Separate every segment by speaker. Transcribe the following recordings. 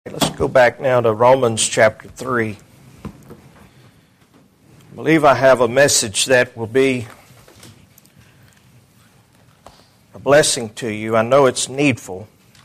Speaker 1: Let's go back now to Romans chapter 3. I believe I have a message that will be a blessing to you. I know it's needful.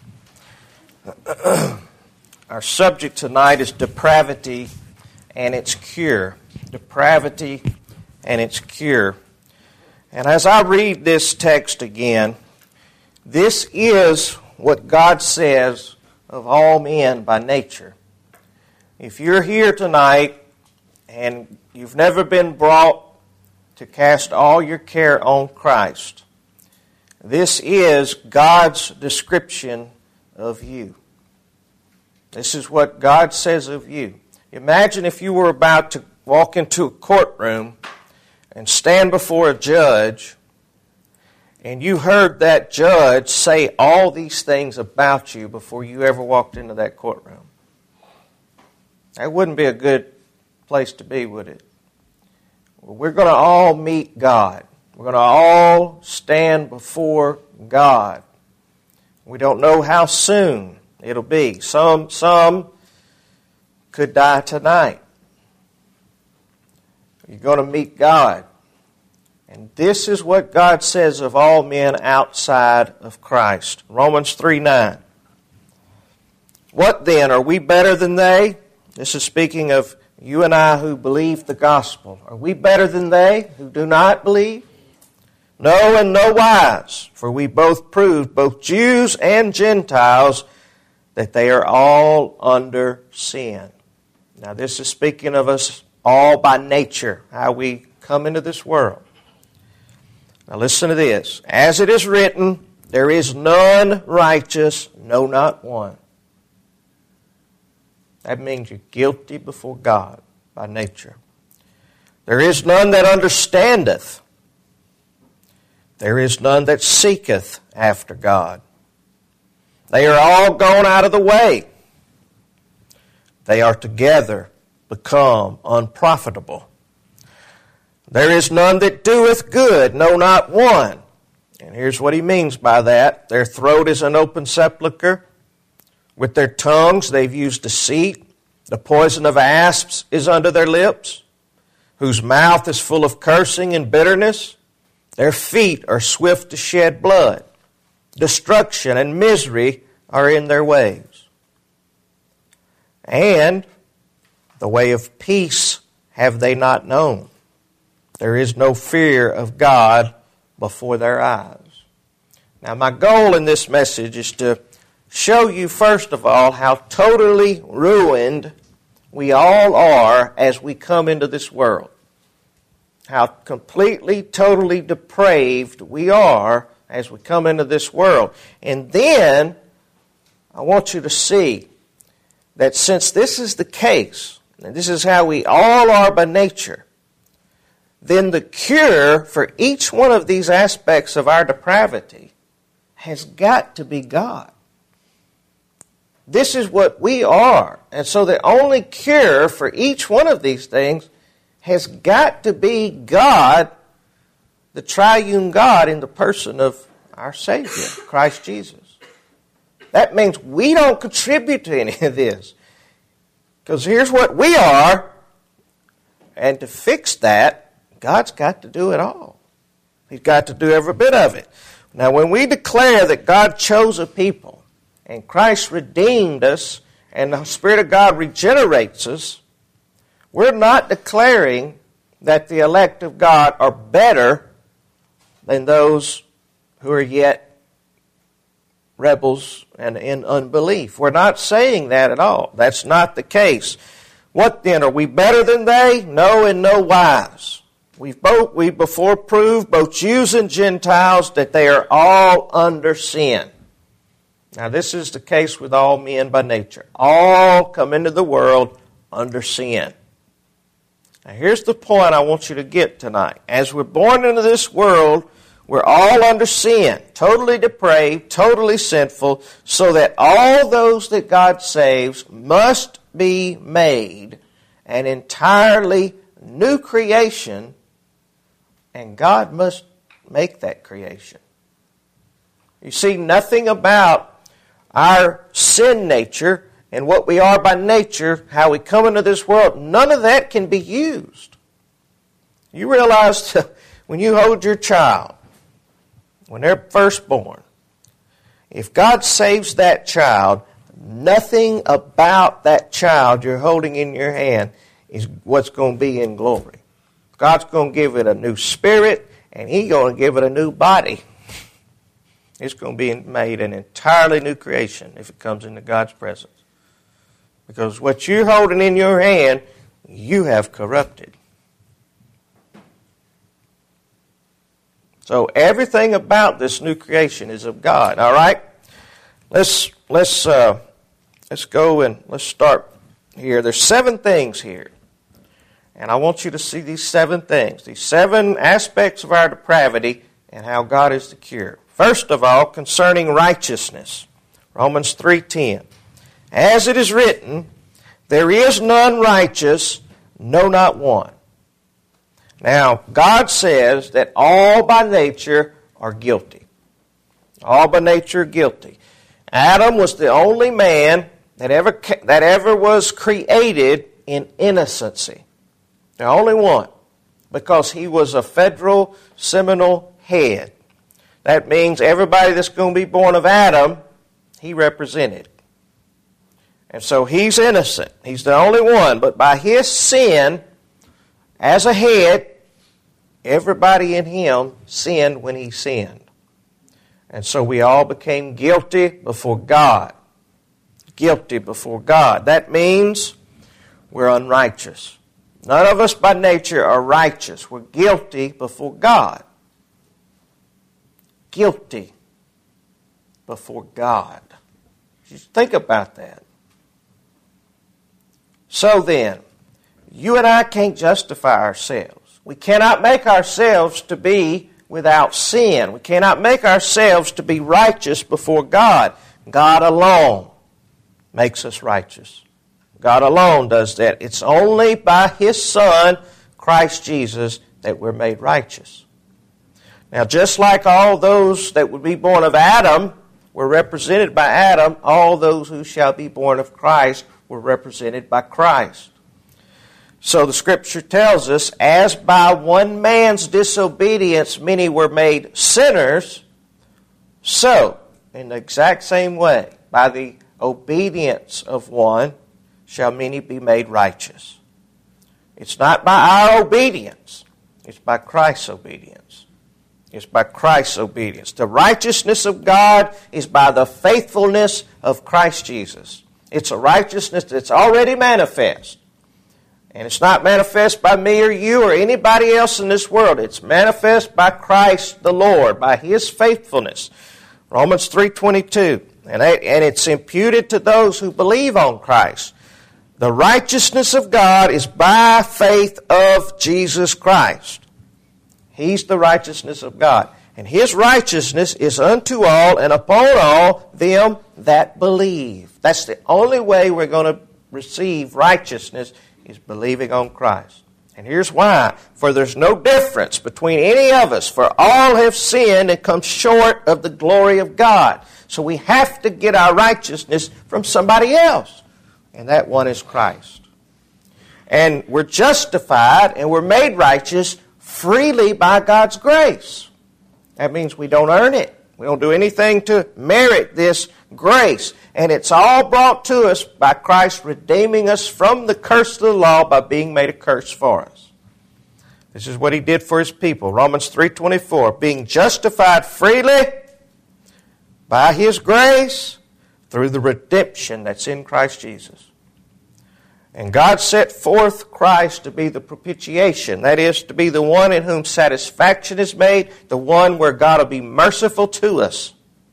Speaker 1: Our subject tonight is depravity and its cure. Depravity and its cure. And as I read this text again, this is what God says of all men by nature. If you're here tonight and you've never been brought to cast all your care on Christ, this is God's description of you. This is what God says of you. Imagine if you were about to walk into a courtroom and stand before a judge, and you heard that judge say all these things about you before you ever walked into that courtroom. That wouldn't be a good place to be, would it? Well, we're going to all meet God. We're going to all stand before God. We don't know how soon it'll be. Some could die tonight. You're going to meet God. And this is what God says of all men outside of Christ. Romans 3:9. What then? Are we better than they? This is speaking of you and I who believe the gospel. Are we better than they who do not believe? No, in no wise. For we both proved, both Jews and Gentiles, that they are all under sin. Now this is speaking of us all by nature, how we come into this world. Now listen to this. As it is written, there is none righteous, no, not one. That means you're guilty before God by nature. There is none that understandeth. There is none that seeketh after God. They are all gone out of the way. They are together become unprofitable. There is none that doeth good, no, not one. And here's what he means by that. Their throat is an open sepulchre. With their tongues they've used deceit. The poison of asps is under their lips, whose mouth is full of cursing and bitterness. Their feet are swift to shed blood. Destruction and misery are in their ways. And the way of peace have they not known. There is no fear of God before their eyes. Now, my goal in this message is to show you, first of all, how totally ruined we all are as we come into this world. How completely, totally depraved we are as we come into this world. And then, I want you to see that since this is the case, and this is how we all are by nature, then the cure for each one of these aspects of our depravity has got to be God. This is what we are. And so the only cure for each one of these things has got to be God, the triune God in the person of our Savior, Christ Jesus. That means we don't contribute to any of this. Because here's what we are, and to fix that, God's got to do it all. He's got to do every bit of it. Now, when we declare that God chose a people, and Christ redeemed us, and the Spirit of God regenerates us, we're not declaring that the elect of God are better than those who are yet rebels and in unbelief. We're not saying that at all. That's not the case. What then? Are we better than they? No, in no wise. We before proved, both Jews and Gentiles, that they are all under sin. Now this is the case with all men by nature. All come into the world under sin. Now here's the point I want you to get tonight. As we're born into this world, we're all under sin, totally depraved, totally sinful, so that all those that God saves must be made an entirely new creation, and God must make that creation. You see, nothing about our sin nature and what we are by nature, how we come into this world, none of that can be used. You realize when you hold your child, when they're first born, if God saves that child, nothing about that child you're holding in your hand is what's going to be in glory. God's going to give it a new spirit, and He's going to give it a new body. It's going to be made an entirely new creation if it comes into God's presence. Because what you're holding in your hand, you have corrupted. So everything about this new creation is of God. All right, let's go and let's start here. There's 7 things here, and I want you to see these 7 things, these 7 aspects of our depravity, and how God is the cure. First of all, concerning righteousness, Romans 3:10. As it is written, there is none righteous, no, not one. Now, God says that all by nature are guilty. All by nature are guilty. Adam was the only man that ever was created in innocency. The only one. Because he was a federal seminal head. That means everybody that's going to be born of Adam, he represented. And so he's innocent. He's the only one. But by his sin, as a head, everybody in him sinned when he sinned. And so we all became guilty before God. Guilty before God. That means we're unrighteous. None of us by nature are righteous. We're guilty before God. Guilty before God. Just think about that. So then, you and I can't justify ourselves. We cannot make ourselves to be without sin. We cannot make ourselves to be righteous before God. God alone makes us righteous. God alone does that. It's only by His Son, Christ Jesus, that we're made righteous. Now, just like all those that would be born of Adam were represented by Adam, all those who shall be born of Christ were represented by Christ. So the Scripture tells us, as by one man's disobedience many were made sinners, so, in the exact same way, by the obedience of one shall many be made righteous. It's not by our obedience, it's by Christ's obedience. It's by Christ's obedience. The righteousness of God is by the faithfulness of Christ Jesus. It's a righteousness that's already manifest. And it's not manifest by me or you or anybody else in this world. It's manifest by Christ the Lord, by His faithfulness. Romans 3:22. And it's imputed to those who believe on Christ. The righteousness of God is by faith of Jesus Christ. He's the righteousness of God. And His righteousness is unto all and upon all them that believe. That's the only way we're going to receive righteousness, is believing on Christ. And here's why. For there's no difference between any of us. For all have sinned and come short of the glory of God. So we have to get our righteousness from somebody else. And that one is Christ. And we're justified and we're made righteous freely by God's grace. That means we don't earn it. We don't do anything to merit this grace. And it's all brought to us by Christ redeeming us from the curse of the law by being made a curse for us. This is what He did for His people. Romans 3:24, being justified freely by His grace through the redemption that's in Christ Jesus. And God set forth Christ to be the propitiation. That is, to be the one in whom satisfaction is made, the one where God will be merciful to us.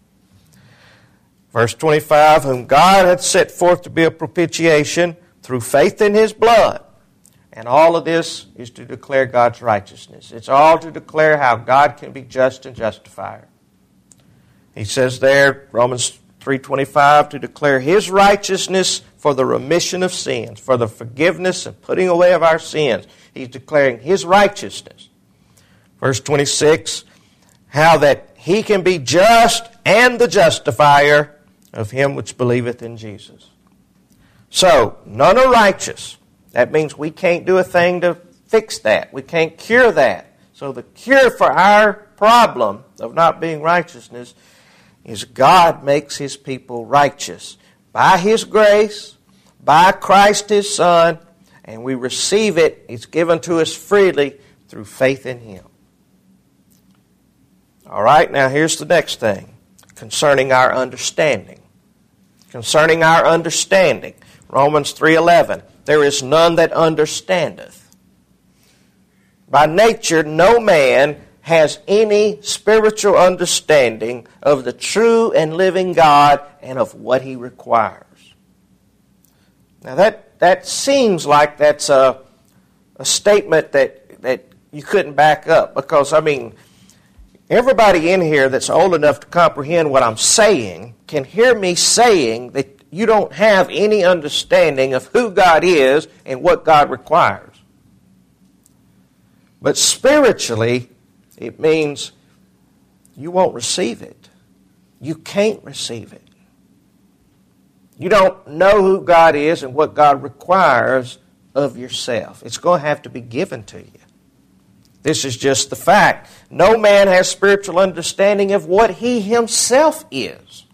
Speaker 1: Verse 25, whom God hath set forth to be a propitiation through faith in His blood. And all of this is to declare God's righteousness. It's all to declare how God can be just and justifier. He says there, Romans 3:25, to declare His righteousness for the remission of sins, for the forgiveness and putting away of our sins. He's declaring His righteousness. Verse 26, how that He can be just and the justifier of him which believeth in Jesus. So, none are righteous. That means we can't do a thing to fix that. We can't cure that. So the cure for our problem of not being righteousness is God makes His people righteous by His grace, by Christ His Son, and we receive it. It's given to us freely through faith in Him. All right, now here's the next thing concerning our understanding. Concerning our understanding. Romans 3:11. There is none that understandeth. By nature, no man has any spiritual understanding of the true and living God and of what He requires. Now that seems like that's a statement that you couldn't back up, because, I mean, everybody in here that's old enough to comprehend what I'm saying can hear me saying that you don't have any understanding of who God is and what God requires. But spiritually, it means you won't receive it. You can't receive it. You don't know who God is and what God requires of yourself. It's going to have to be given to you. This is just the fact. No man has spiritual understanding of what he himself is.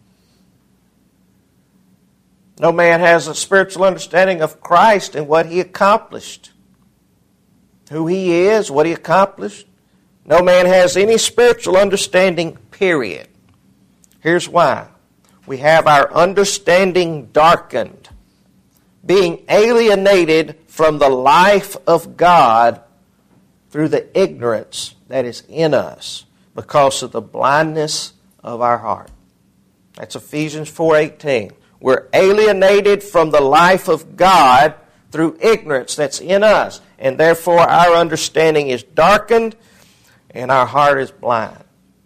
Speaker 1: No man has a spiritual understanding of Christ and what He accomplished. Who He is, what He accomplished. No man has any spiritual understanding, period. Here's why. We have our understanding darkened, being alienated from the life of God through the ignorance that is in us because of the blindness of our heart. That's Ephesians 4:18. We're alienated from the life of God through ignorance that's in us, and therefore our understanding is darkened and our heart is blind.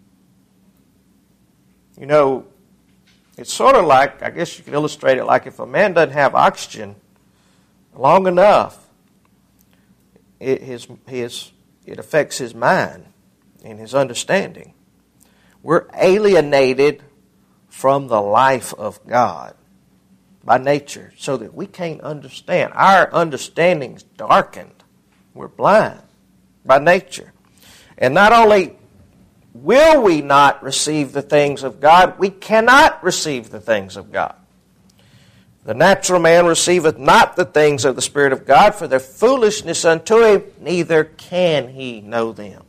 Speaker 1: You know, it's sort of like, I guess you could illustrate it like if a man doesn't have oxygen long enough, it affects his mind and his understanding. We're alienated from the life of God by nature, so that we can't understand. Our understanding's darkened. We're blind by nature. And not only will we not receive the things of God, we cannot receive the things of God. The natural man receiveth not the things of the Spirit of God, for their foolishness unto him, neither can he know them.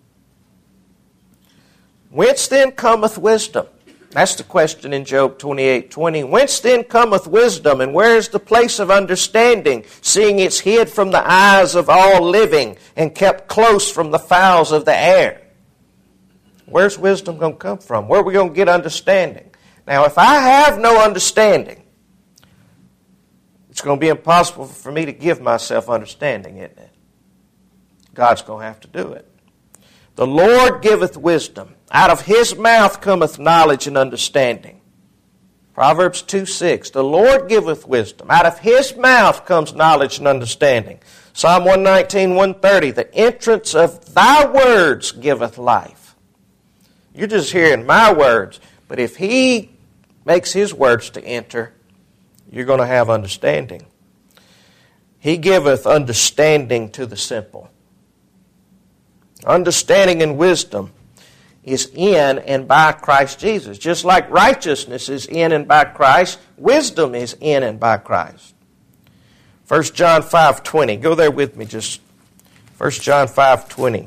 Speaker 1: Whence then cometh wisdom? That's the question in Job 28:20. Whence then cometh wisdom, and where is the place of understanding, seeing it's hid from the eyes of all living, and kept close from the fowls of the air? Where's wisdom going to come from? Where are we going to get understanding? Now, if I have no understanding, it's going to be impossible for me to give myself understanding, isn't it? God's going to have to do it. The Lord giveth wisdom. Out of His mouth cometh knowledge and understanding. Proverbs 2:6. The Lord giveth wisdom. Out of His mouth comes knowledge and understanding. Psalm 119:130. The entrance of Thy words giveth life. You're just hearing my words, but if He makes His words to enter, you're going to have understanding. He giveth understanding to the simple. Understanding and wisdom is in and by Christ Jesus. Just like righteousness is in and by Christ, wisdom is in and by Christ. 1 John 5:20. Go there with me, just 1 John 5:20.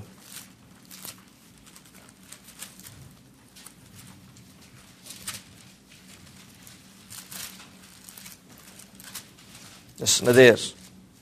Speaker 1: Listen to this.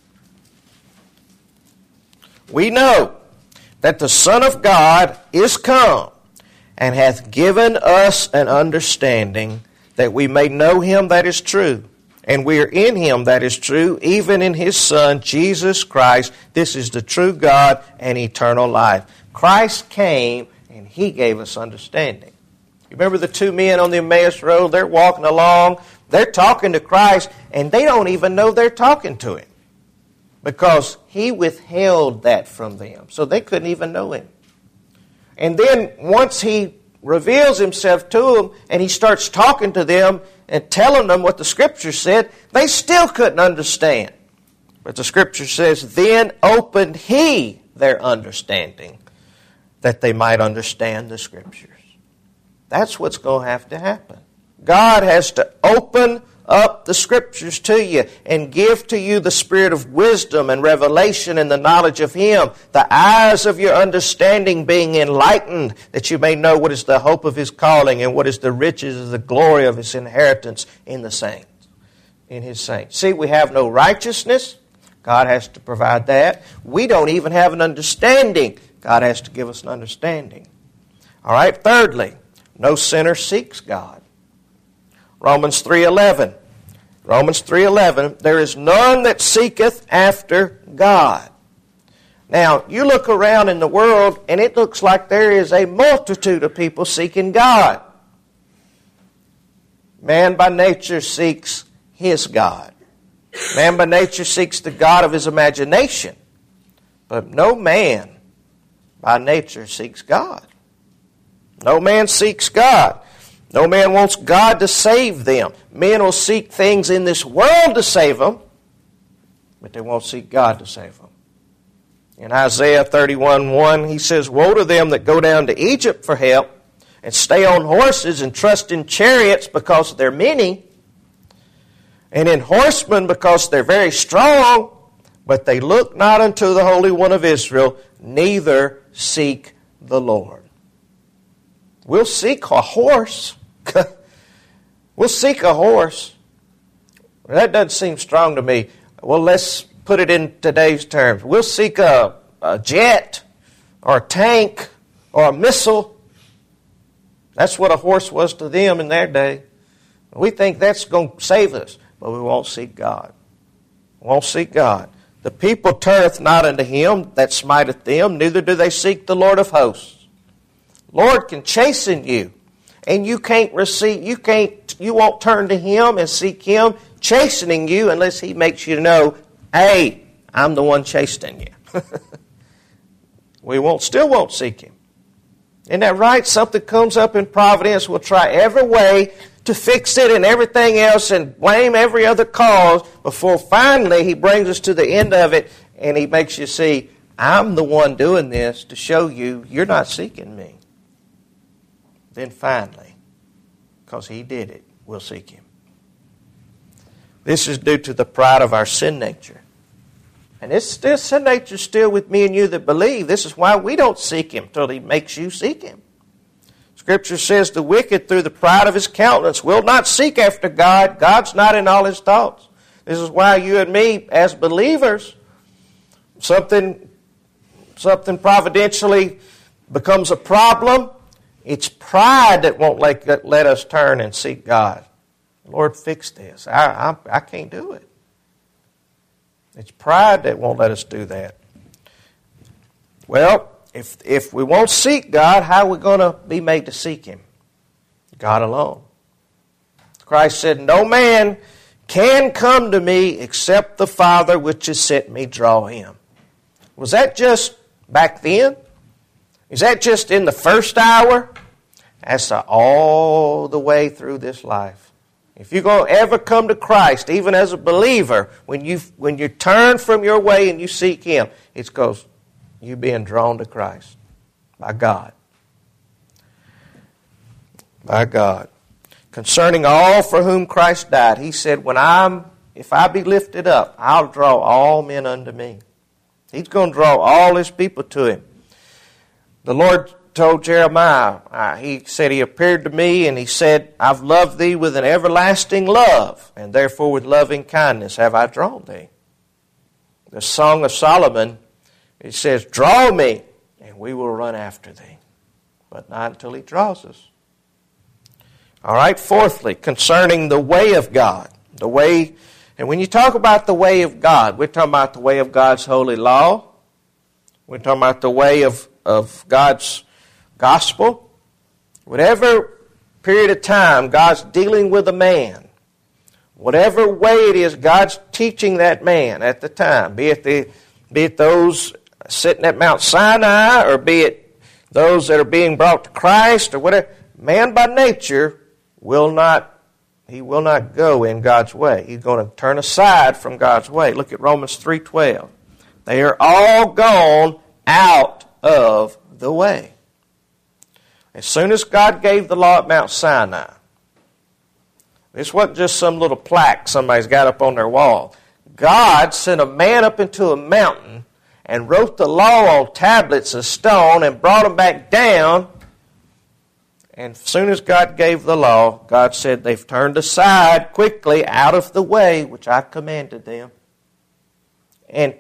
Speaker 1: We know that the Son of God is come, and hath given us an understanding, that we may know Him that is true. And we are in Him that is true, even in His Son, Jesus Christ. This is the true God and eternal life. Christ came, and He gave us understanding. You remember the two men on the Emmaus Road? They're walking along. They're talking to Christ, and they don't even know they're talking to Him, because He withheld that from them, so they couldn't even know Him. And then once He reveals himself to them and he starts talking to them and telling them what the Scripture said, they still couldn't understand. But the Scripture says, then opened he their understanding that they might understand the Scriptures. That's what's going to have to happen. God has to open up the Scriptures to you and give to you the spirit of wisdom and revelation and the knowledge of Him, the eyes of your understanding being enlightened, that you may know what is the hope of His calling and what is the riches of the glory of His inheritance in the saints, in His saints. See, we have no righteousness. God has to provide that. We don't even have an understanding. God has to give us an understanding. All right, thirdly, no sinner seeks God. Romans 3:11. Romans 3:11, there is none that seeketh after God. Now, you look around in the world and it looks like there is a multitude of people seeking God. Man by nature seeks his God. Man by nature seeks the God of his imagination. But no man by nature seeks God. No man seeks God. No man wants God to save them. Men will seek things in this world to save them, but they won't seek God to save them. In Isaiah 31:1, he says, woe to them that go down to Egypt for help and stay on horses and trust in chariots because they're many, and in horsemen because they're very strong, but they look not unto the Holy One of Israel, neither seek the Lord. We'll seek a horse. We'll seek a horse. Well, that doesn't seem strong to me. Well, let's put it in today's terms. We'll seek a jet or a tank or a missile. That's what a horse was to them in their day. We think that's going to save us, but we won't seek God. We won't seek God. The people turneth not unto him that smiteth them, neither do they seek the Lord of hosts. Lord can chasten you, and you won't turn to Him and seek Him chastening you unless He makes you know, hey, I'm the one chastening you. We still won't seek Him. Isn't that right? Something comes up in providence, we'll try every way to fix it and everything else and blame every other cause before finally He brings us to the end of it and He makes you see, I'm the one doing this to show you you're not seeking me. Then finally, because He did it, we'll seek Him. This is due to the pride of our sin nature. And this sin nature is still with me and you that believe. This is why we don't seek Him till He makes you seek Him. Scripture says the wicked through the pride of his countenance will not seek after God. God's not in all his thoughts. This is why you and me as believers, something providentially becomes a problem. It's pride that won't let us turn and seek God. Lord, fix this. I can't do it. It's pride that won't let us do that. Well, if we won't seek God, how are we going to be made to seek Him? God alone. Christ said, no man can come to me except the Father which has sent me draw him. Was that just back then? Is that just in the first hour? That's all the way through this life. If you're going to ever come to Christ, even as a believer, when you turn from your way and you seek Him, it's because you're being drawn to Christ by God. By God. Concerning all for whom Christ died, He said, if I be lifted up, I'll draw all men unto me. He's going to draw all His people to Him. The Lord told Jeremiah, He said, He appeared to me and He said, I've loved thee with an everlasting love, and therefore with loving kindness have I drawn thee. The Song of Solomon, it says, draw me, and we will run after thee. But not until He draws us. All right, fourthly, concerning the way of God. The way, and when you talk about the way of God, we're talking about the way of God's holy law. We're talking about the way of God's gospel. Whatever period of time God's dealing with a man, whatever way it is God's teaching that man at the time, be it those sitting at Mount Sinai, or be it those that are being brought to Christ or whatever, man by nature will not go in God's way. He's going to turn aside from God's way. Look at Romans 3:12. They are all gone out of the way. As soon as God gave the law at Mount Sinai, this wasn't just some little plaque somebody's got up on their wall. God sent a man up into a mountain and wrote the law on tablets of stone and brought them back down. And as soon as God gave the law, God said, they've turned aside quickly out of the way which I commanded them. And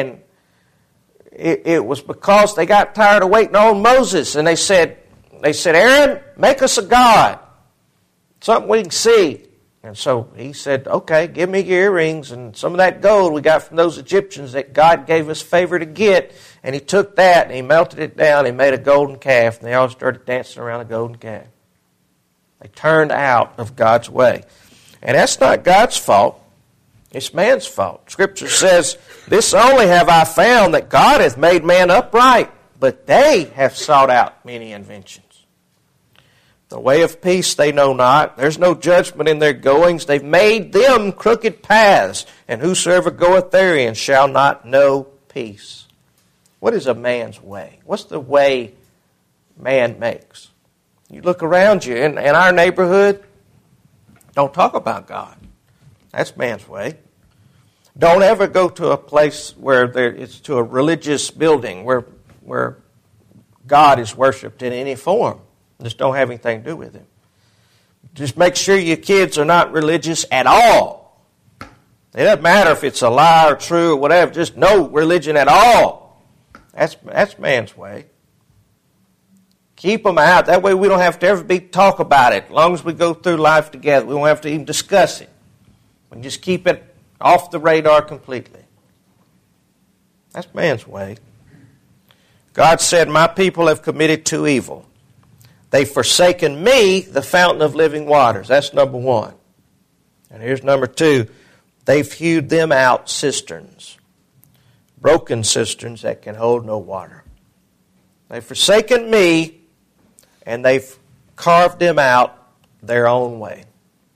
Speaker 1: it was because they got tired of waiting on Moses. And they said, Aaron, make us a god, something we can see. And so he said, okay, give me your earrings and some of that gold we got from those Egyptians that God gave us favor to get. And he took that and he melted it down and made a golden calf. And they all started dancing around a golden calf. They turned out of God's way. And that's not God's fault. It's man's fault. Scripture says, this only have I found, that God hath made man upright, but they have sought out many inventions. The way of peace they know not. There's no judgment in their goings. They've made them crooked paths, and whosoever goeth therein shall not know peace. What is a man's way? What's the way man makes? You look around you, in our neighborhood, don't talk about God. That's man's way. Don't ever go to a place where it's to a religious building where God is worshipped in any form. Just don't have anything to do with Him. Just make sure your kids are not religious at all. It doesn't matter if it's a lie or true or whatever. Just no religion at all. That's man's way. Keep them out. That way we don't have to ever talk about it. As long as we go through life together, we don't have to even discuss it. We can just keep it off the radar completely. That's man's way. God said, my people have committed two evil. They've forsaken me, the fountain of living waters. That's number one. And here's number two. They've hewed them out cisterns. Broken cisterns that can hold no water. They've forsaken me, and they've carved them out their own way.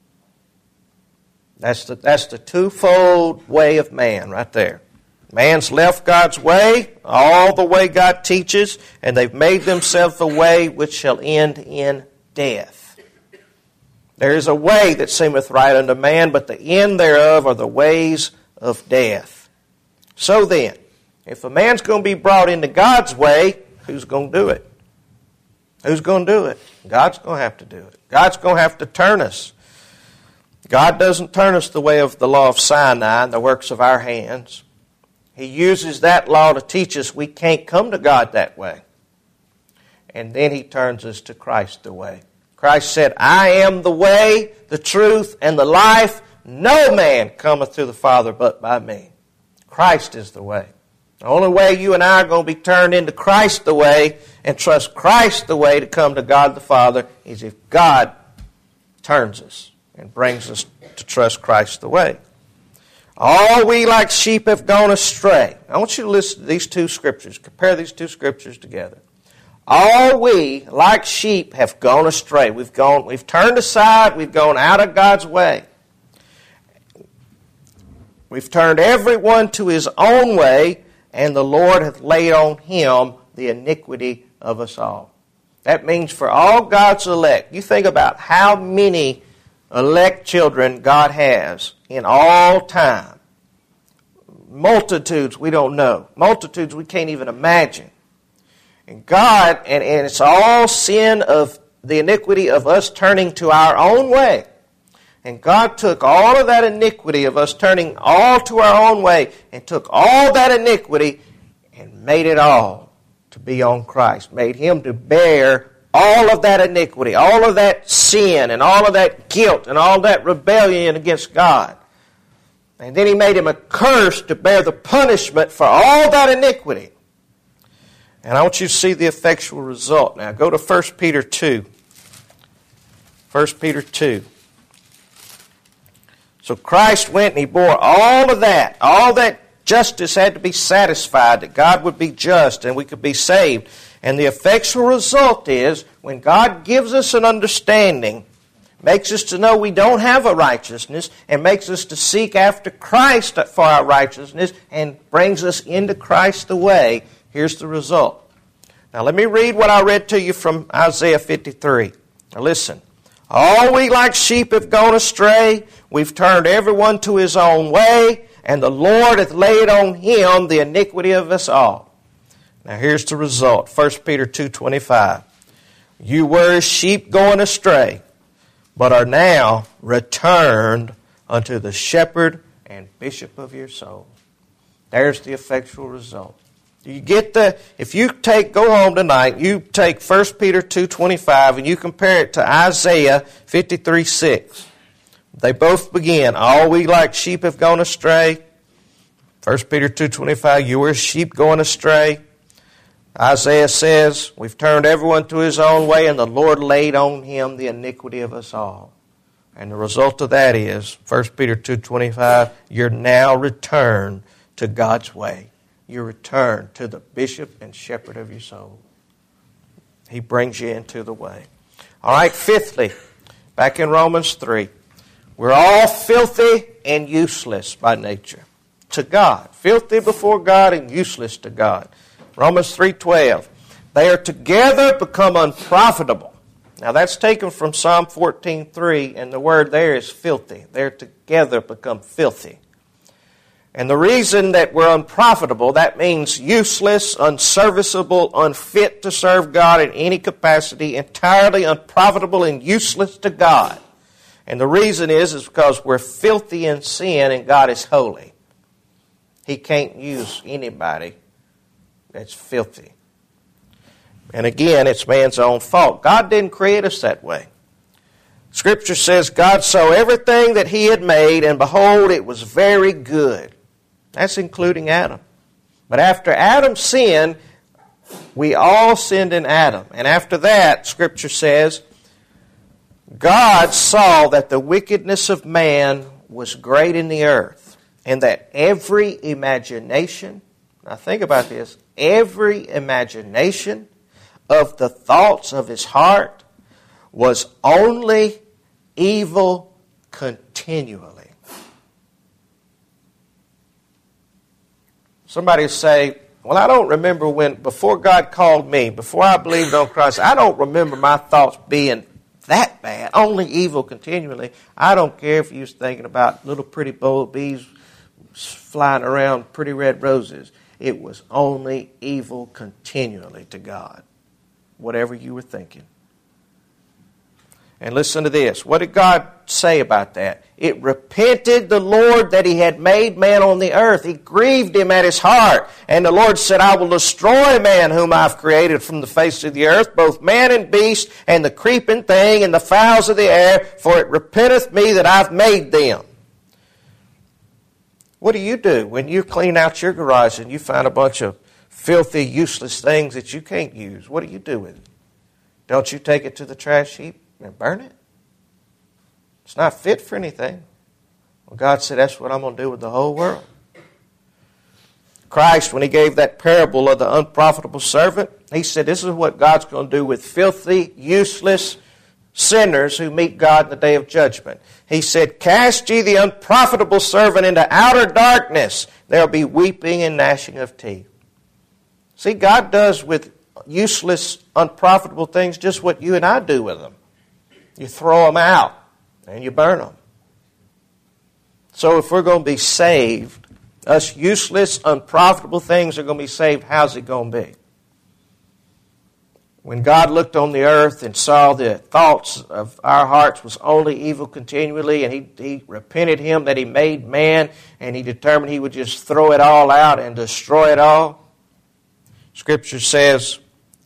Speaker 1: That's the twofold way of man right there. Man's left God's way, all the way God teaches, and they've made themselves a way which shall end in death. There is a way that seemeth right unto man, but the end thereof are the ways of death. So then, if a man's going to be brought into God's way, who's going to do it? Who's going to do it? God's going to have to do it. God's going to have to turn us. God doesn't turn us the way of the law of Sinai and the works of our hands. He uses that law to teach us we can't come to God that way. And then He turns us to Christ the way. Christ said, I am the way, the truth, and the life. No man cometh to the Father but by me. Christ is the way. The only way you and I are going to be turned into Christ the way and trust Christ the way to come to God the Father is if God turns us and brings us to trust Christ the way. All we like sheep have gone astray. I want you to listen to these two scriptures. Compare these two scriptures together. All we like sheep have gone astray. We've turned aside. We've gone out of God's way. We've turned everyone to his own way, and the Lord hath laid on Him the iniquity of us all. That means for all God's elect. You think about how many elect children God has in all time. Multitudes we don't know. Multitudes we can't even imagine. And God, and it's all sin of the iniquity of us turning to our own way. And God took all of that iniquity of us turning all to our own way and took all that iniquity and made it all to be on Christ. Made Him to bear all of that iniquity, all of that sin, and all of that guilt, and all that rebellion against God. And then He made Him a curse to bear the punishment for all that iniquity. And I want you to see the effectual result. Now go to 1 Peter 2. 1 Peter 2. So Christ went and He bore all of that. All that justice had to be satisfied, that God would be just and we could be saved. And the effectual result is, when God gives us an understanding, makes us to know we don't have a righteousness, and makes us to seek after Christ for our righteousness, and brings us into Christ the way, here's the result. Now let me read what I read to you from Isaiah 53. Now listen. All we like sheep have gone astray. We've turned everyone to his own way, and the Lord hath laid on him the iniquity of us all. Now here's the result. 1 Peter 2:25. You were as sheep going astray, but are now returned unto the shepherd and bishop of your soul. There's the effectual result. You get if you go home tonight, you take 1 Peter 2:25 and you compare it to Isaiah 53:6. They both begin, all we like sheep have gone astray. 1 Peter 2:25, you were sheep going astray. Isaiah says, we've turned everyone to his own way, and the Lord laid on him the iniquity of us all. And the result of that is, 1 Peter 2:25, you're now returned to God's way. You return to the bishop and shepherd of your soul. He brings you into the way. All right, fifthly, back in Romans 3, we're all filthy and useless by nature to God. Filthy before God and useless to God. Romans 3:12, they are together become unprofitable. Now that's taken from Psalm 14:3, and the word there is filthy. They're together become filthy. And the reason that we're unprofitable, that means useless, unserviceable, unfit to serve God in any capacity, entirely unprofitable and useless to God. And the reason is because we're filthy in sin and God is holy. He can't use anybody that's filthy. And again, it's man's own fault. God didn't create us that way. Scripture says God saw everything that He had made, and behold, it was very good. That's including Adam. But after Adam sinned, we all sinned in Adam. And after that, Scripture says, God saw that the wickedness of man was great in the earth, and that every imagination, now think about this, every imagination of the thoughts of his heart was only evil continually. Somebody say, well, I don't remember before God called me, before I believed on Christ, I don't remember my thoughts being that bad, only evil continually. I don't care if you was thinking about little pretty bumblebees flying around pretty red roses. It was only evil continually to God, whatever you were thinking. And listen to this. What did God say about that? It repented the Lord that He had made man on the earth. He grieved Him at His heart. And the Lord said, I will destroy man whom I've created from the face of the earth, both man and beast, and the creeping thing, and the fowls of the air, for it repenteth me that I've made them. What do when you clean out your garage and you find a bunch of filthy, useless things that you can't use? What do you do with it? Don't you take it to the trash heap and burn it? It's not fit for anything. Well, God said that's what I'm going to do with the whole world. Christ, when He gave that parable of the unprofitable servant, He said this is what God's going to do with filthy, useless sinners who meet God in the day of judgment. He said, cast ye the unprofitable servant into outer darkness. There will be weeping and gnashing of teeth. See, God does with useless, unprofitable things just what you and I do with them. You throw them out and you burn them. So if we're going to be saved, us useless, unprofitable things are going to be saved, how's it going to be? When God looked on the earth and saw the thoughts of our hearts was only evil continually, and He repented Him that He made man, and He determined He would just throw it all out and destroy it all, Scripture says,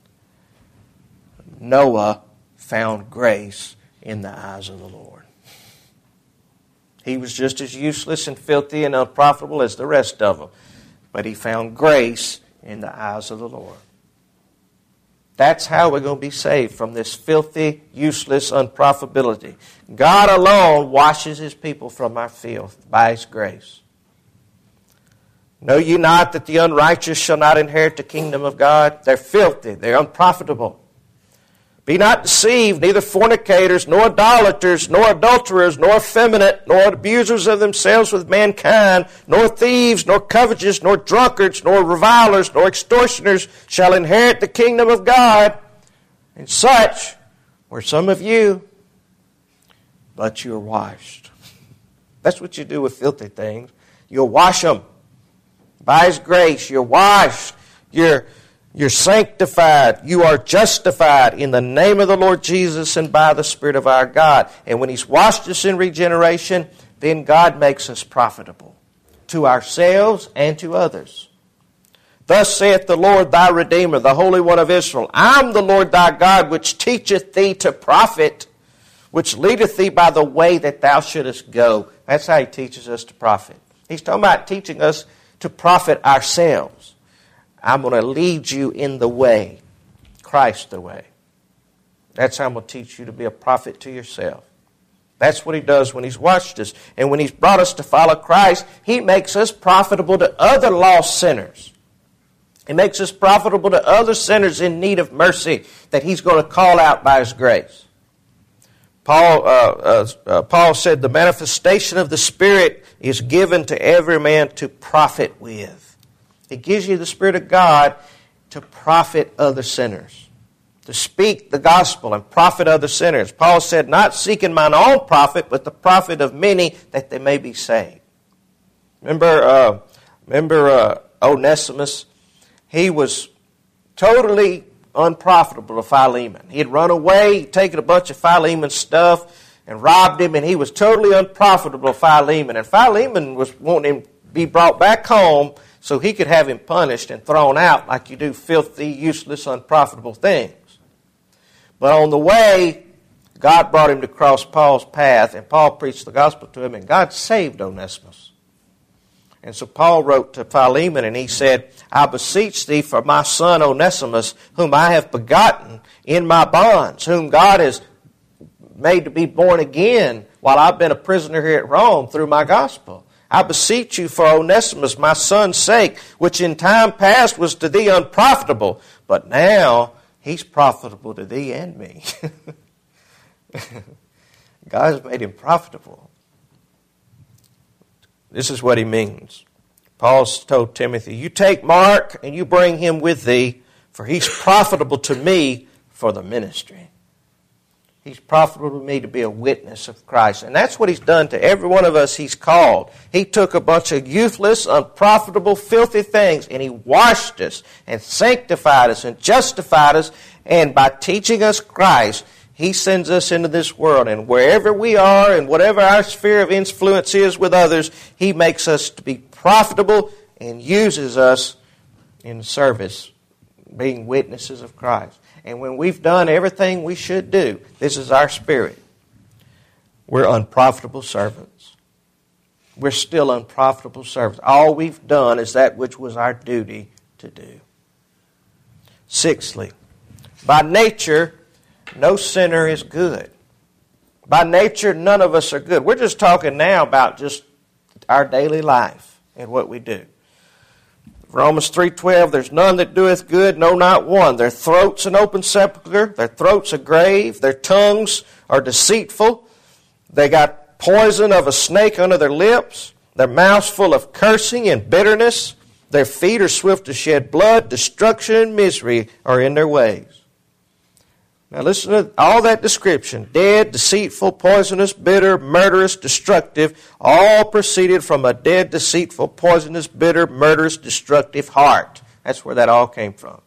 Speaker 1: Noah found grace in the eyes of the Lord. He was just as useless and filthy and unprofitable as the rest of them, but he found grace in the eyes of the Lord. That's how we're going to be saved from this filthy, useless unprofitability. God alone washes His people from our filth by His grace. Know ye not that the unrighteous shall not inherit the kingdom of God? They're filthy. They're unprofitable. Be not deceived, neither fornicators, nor idolaters, nor adulterers, nor effeminate, nor abusers of themselves with mankind, nor thieves, nor covetous, nor drunkards, nor revilers, nor extortioners shall inherit the kingdom of God. And such were some of you, but you're washed. That's what you do with filthy things. You'll wash them. By His grace, you're washed. You're sanctified. You are justified in the name of the Lord Jesus and by the Spirit of our God. And when He's washed us in regeneration, then God makes us profitable to ourselves and to others. Thus saith the Lord thy Redeemer, the Holy One of Israel, I am the Lord thy God, which teacheth thee to profit, which leadeth thee by the way that thou shouldest go. That's how He teaches us to profit. He's talking about teaching us to profit ourselves. I'm going to lead you in the way, Christ the way. That's how I'm going to teach you to be a prophet to yourself. That's what He does when He's washed us. And when He's brought us to follow Christ, He makes us profitable to other lost sinners. He makes us profitable to other sinners in need of mercy that He's going to call out by His grace. Paul said the manifestation of the Spirit is given to every man to profit with. It gives you the Spirit of God to profit other sinners, to speak the gospel and profit other sinners. Paul said, not seeking mine own profit, but the profit of many that they may be saved. Remember Onesimus? He was totally unprofitable to Philemon. He had run away, he'd taken a bunch of Philemon's stuff and robbed him, and he was totally unprofitable to Philemon. And Philemon was wanting him to be brought back home so he could have him punished and thrown out like you do filthy, useless, unprofitable things. But on the way, God brought him to cross Paul's path, and Paul preached the gospel to him, and God saved Onesimus. And so Paul wrote to Philemon, and he said, I beseech thee for my son Onesimus, whom I have begotten in my bonds, whom God has made to be born again while I've been a prisoner here at Rome through my gospel. I beseech you for Onesimus, my son's sake, which in time past was to thee unprofitable, but now he's profitable to thee and me. God has made him profitable. This is what he means. Paul's told Timothy, you take Mark and you bring him with thee, for he's profitable to me for the ministry. He's profitable to me to be a witness of Christ. And that's what He's done to every one of us He's called. He took a bunch of useless, unprofitable, filthy things, and He washed us and sanctified us and justified us. And by teaching us Christ, He sends us into this world. And wherever we are and whatever our sphere of influence is with others, He makes us to be profitable and uses us in service, being witnesses of Christ. And when we've done everything we should do, this is our spirit. We're unprofitable servants. We're still unprofitable servants. All we've done is that which was our duty to do. Sixthly, by nature, no sinner is good. By nature, none of us are good. We're just talking now about just our daily life and what we do. Romans 3:12, there's none that doeth good, no, not one. Their throats an open sepulchre, their throats a grave, their tongues are deceitful. They got poison of a snake under their lips, their mouths full of cursing and bitterness. Their feet are swift to shed blood, destruction and misery are in their ways. Now listen to all that description. Dead, deceitful, poisonous, bitter, murderous, destructive, all proceeded from a dead, deceitful, poisonous, bitter, murderous, destructive heart. That's where that all came from.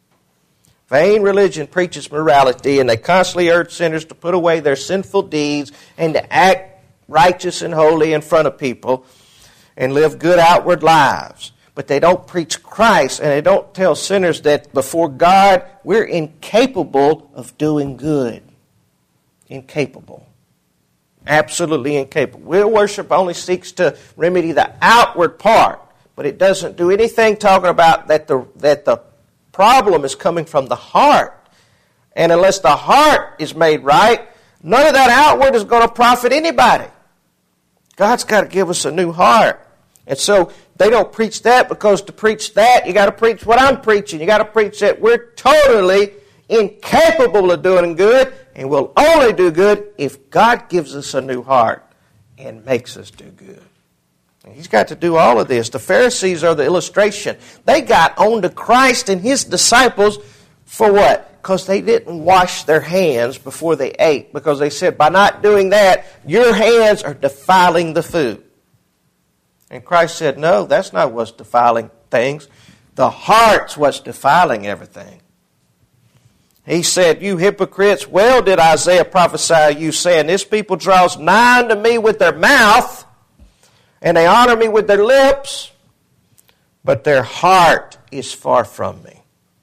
Speaker 1: Vain religion preaches morality, and they constantly urge sinners to put away their sinful deeds and to act righteous and holy in front of people and live good outward lives. But they don't preach Christ, and they don't tell sinners that before God, we're incapable of doing good. Incapable. Absolutely incapable. Real worship only seeks to remedy the outward part, but it doesn't do anything talking about that the problem is coming from the heart. And unless the heart is made right, none of that outward is going to profit anybody. God's got to give us a new heart. And so they don't preach that, because to preach that, you got to preach what I'm preaching. You got to preach that we're totally incapable of doing good, and will only do good if God gives us a new heart and makes us do good. And He's got to do all of this. The Pharisees are the illustration. They got on to Christ and His disciples for what? Because they didn't wash their hands before they ate. Because they said, by not doing that, your hands are defiling the food. And Christ said, no, that's not what's defiling things. The heart's what's defiling everything. He said, you hypocrites, well did Isaiah prophesy of you, saying, this people draws nigh unto me with their mouth, and they honor me with their lips, but their heart is far from me.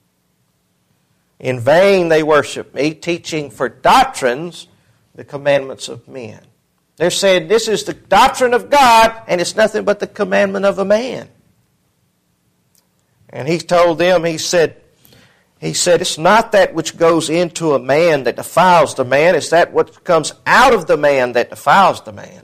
Speaker 1: In vain they worship me, teaching for doctrines the commandments of men. They're saying this is the doctrine of God, and it's nothing but the commandment of a man. And He told them, He said, it's not that which goes into a man that defiles the man, it's that what comes out of the man that defiles the man.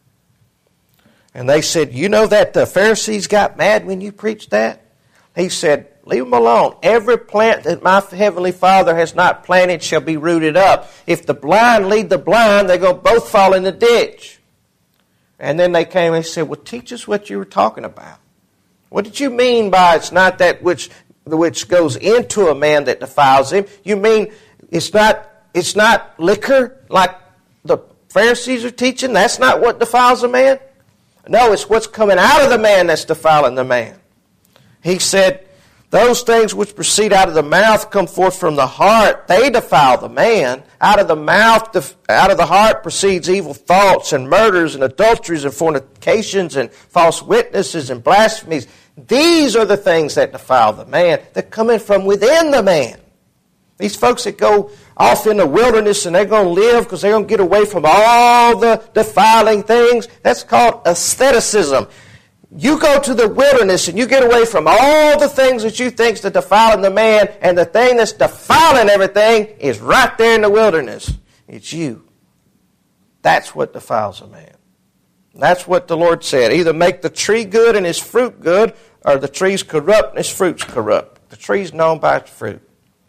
Speaker 1: And they said, you know that the Pharisees got mad when you preached that? He said, leave them alone. Every plant that my heavenly Father has not planted shall be rooted up. If the blind lead the blind, they're going to both fall in the ditch. And then they came and said, well, teach us what you were talking about. What did you mean by it's not that which goes into a man that defiles him? You mean it's not liquor like the Pharisees are teaching? That's not what defiles a man? No, it's what's coming out of the man that's defiling the man. He said, those things which proceed out of the mouth come forth from the heart. They defile the man. Out of the mouth, out of the heart proceeds evil thoughts and murders and adulteries and fornications and false witnesses and blasphemies. These are the things that defile the man. They're coming from within the man. These folks that go off in the wilderness and they're going to live because they're going to get away from all the defiling things, that's called asceticism. You go to the wilderness and you get away from all the things that you think is defiling the man, and the thing that's defiling everything is right there in the wilderness. It's you. That's what defiles a man. That's what the Lord said. Either make the tree good and its fruit good, or the tree's corrupt and its fruit's corrupt. The tree's known by its fruit.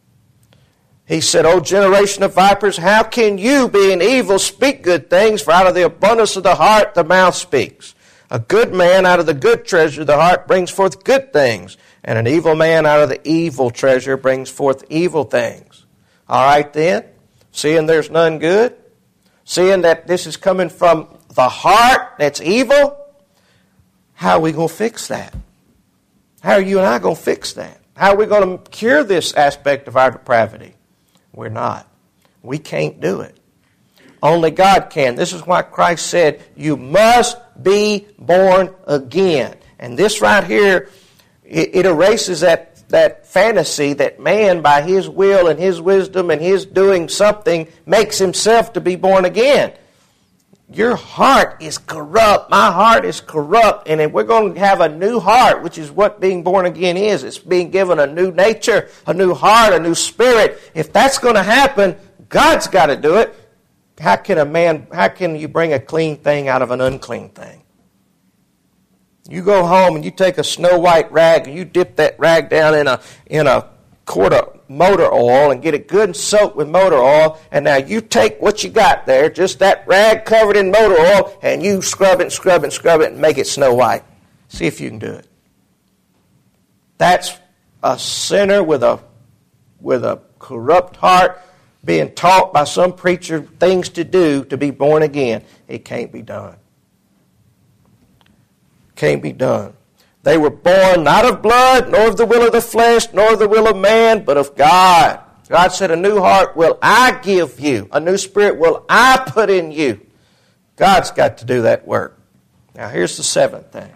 Speaker 1: He said, O generation of vipers, how can you, being evil, speak good things? For out of the abundance of the heart the mouth speaks. A good man out of the good treasure of the heart brings forth good things, and an evil man out of the evil treasure brings forth evil things. All right then, seeing there's none good, seeing that this is coming from the heart that's evil, how are we going to fix that? How are you and I going to fix that? How are we going to cure this aspect of our depravity? We're not. We can't do it. Only God can. This is why Christ said, you must be born again. And this right here, it erases that fantasy that man, by his will and his wisdom and his doing something, makes himself to be born again. Your heart is corrupt. My heart is corrupt. And if we're going to have a new heart, which is what being born again is, it's being given a new nature, a new heart, a new spirit. If that's going to happen, God's got to do it. How can you bring a clean thing out of an unclean thing? You go home and you take a snow white rag and you dip that rag down in a quart of motor oil and get it good and soaked with motor oil, and now you take what you got there, just that rag covered in motor oil, and you scrub it and scrub it and scrub it and make it snow white. See if you can do it. That's a sinner with a corrupt heart being taught by some preacher things to do to be born again. It can't be done. Can't be done. They were born not of blood, nor of the will of the flesh, nor of the will of man, but of God. God said, a new heart will I give you. A new spirit will I put in you. God's got to do that work. Now here's the seventh thing.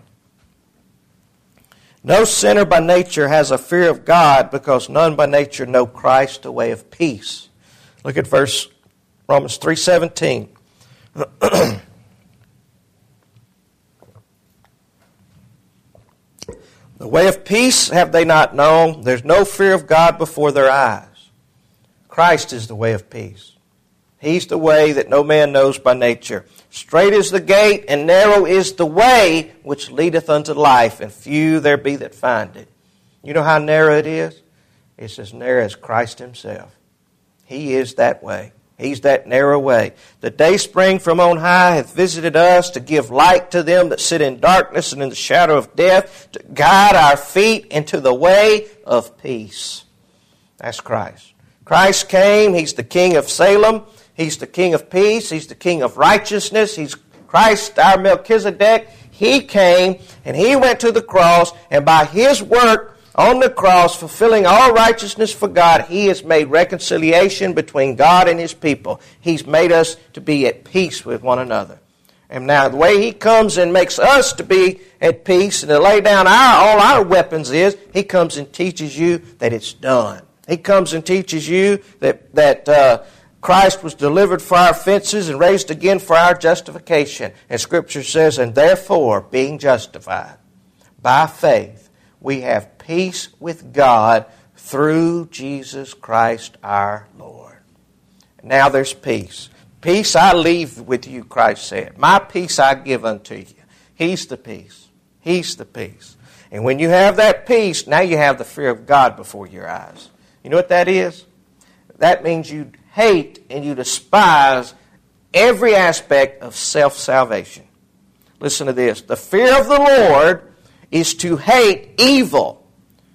Speaker 1: No sinner by nature has a fear of God, because none by nature know Christ, the way of peace. Look at Romans 3:17. The way of peace have they not known. There's no fear of God before their eyes. Christ is the way of peace. He's the way that no man knows by nature. Straight is the gate, and narrow is the way which leadeth unto life, and few there be that find it. You know how narrow it is? It's as narrow as Christ himself. He is that way. He's that narrow way. The dayspring from on high hath visited us to give light to them that sit in darkness and in the shadow of death, to guide our feet into the way of peace. That's Christ. Christ came. He's the King of Salem. He's the King of peace. He's the King of righteousness. He's Christ, our Melchizedek. He came and He went to the cross, and by His work on the cross, fulfilling all righteousness for God, He has made reconciliation between God and His people. He's made us to be at peace with one another. And now the way He comes and makes us to be at peace and to lay down all our weapons is, He comes and teaches you that it's done. He comes and teaches you that Christ was delivered for our offenses and raised again for our justification. And Scripture says, and therefore, being justified by faith, we have peace with God through Jesus Christ our Lord. Now there's peace. Peace I leave with you, Christ said. My peace I give unto you. He's the peace. He's the peace. And when you have that peace, now you have the fear of God before your eyes. You know what that is? That means you hate and you despise every aspect of self-salvation. Listen to this. The fear of the Lord is to hate evil,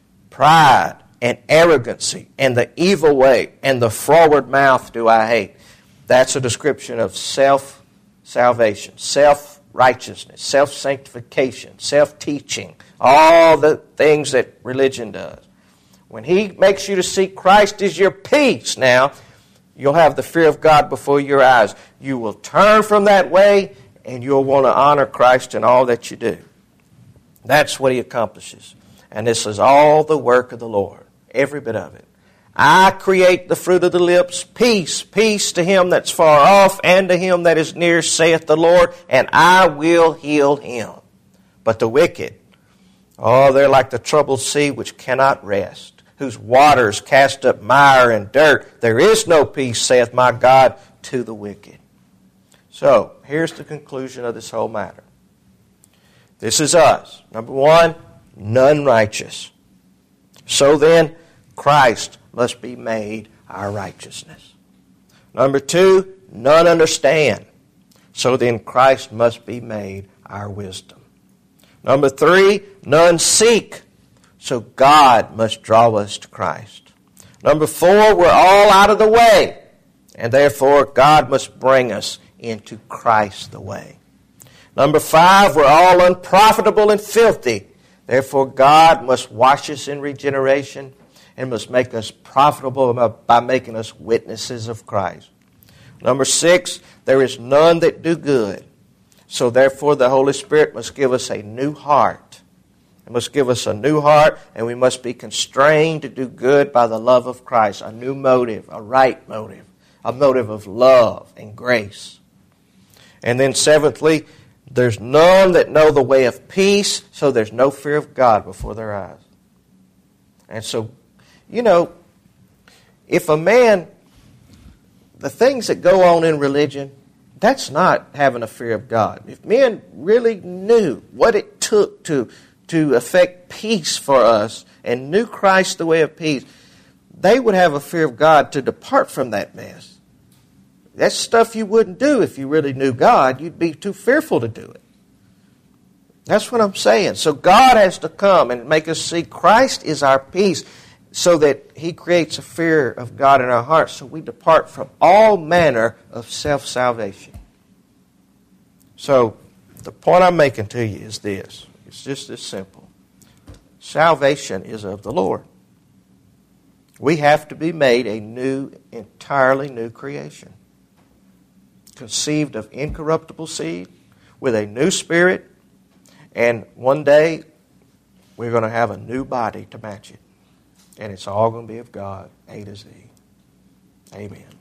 Speaker 1: pride, and arrogancy, and the evil way, and the froward mouth do I hate. That's a description of self-salvation, self-righteousness, self-sanctification, self-teaching, all the things that religion does. When He makes you to see Christ as your peace now, you'll have the fear of God before your eyes. You will turn from that way, and you'll want to honor Christ in all that you do. That's what He accomplishes. And this is all the work of the Lord, every bit of it. I create the fruit of the lips, peace, peace to him that's far off and to him that is near, saith the Lord, and I will heal him. But the wicked, they're like the troubled sea which cannot rest, whose waters cast up mire and dirt. There is no peace, saith my God, to the wicked. So, here's the conclusion of this whole matter. This is us. Number one, none righteous. So then, Christ must be made our righteousness. Number two, none understand. So then, Christ must be made our wisdom. Number three, none seek. So God must draw us to Christ. Number four, we're all out of the way. And therefore, God must bring us into Christ the way. Number five, we're all unprofitable and filthy. Therefore, God must wash us in regeneration and must make us profitable by making us witnesses of Christ. Number six, there is none that do good. So therefore, the Holy Spirit must give us a new heart. It must give us a new heart, and we must be constrained to do good by the love of Christ. A new motive, a right motive, a motive of love and grace. And then seventhly, there's none that know the way of peace, so there's no fear of God before their eyes. And so, if a man, the things that go on in religion, that's not having a fear of God. If men really knew what it took to affect peace for us and knew Christ the way of peace, they would have a fear of God to depart from that mess. That's stuff you wouldn't do if you really knew God. You'd be too fearful to do it. That's what I'm saying. So God has to come and make us see Christ is our peace so that He creates a fear of God in our hearts so we depart from all manner of self-salvation. So the point I'm making to you is this. It's just this simple. Salvation is of the Lord. We have to be made a new, entirely new creation. Conceived of incorruptible seed with a new spirit, and one day we're going to have a new body to match it. And it's all going to be of God, A to Z. Amen.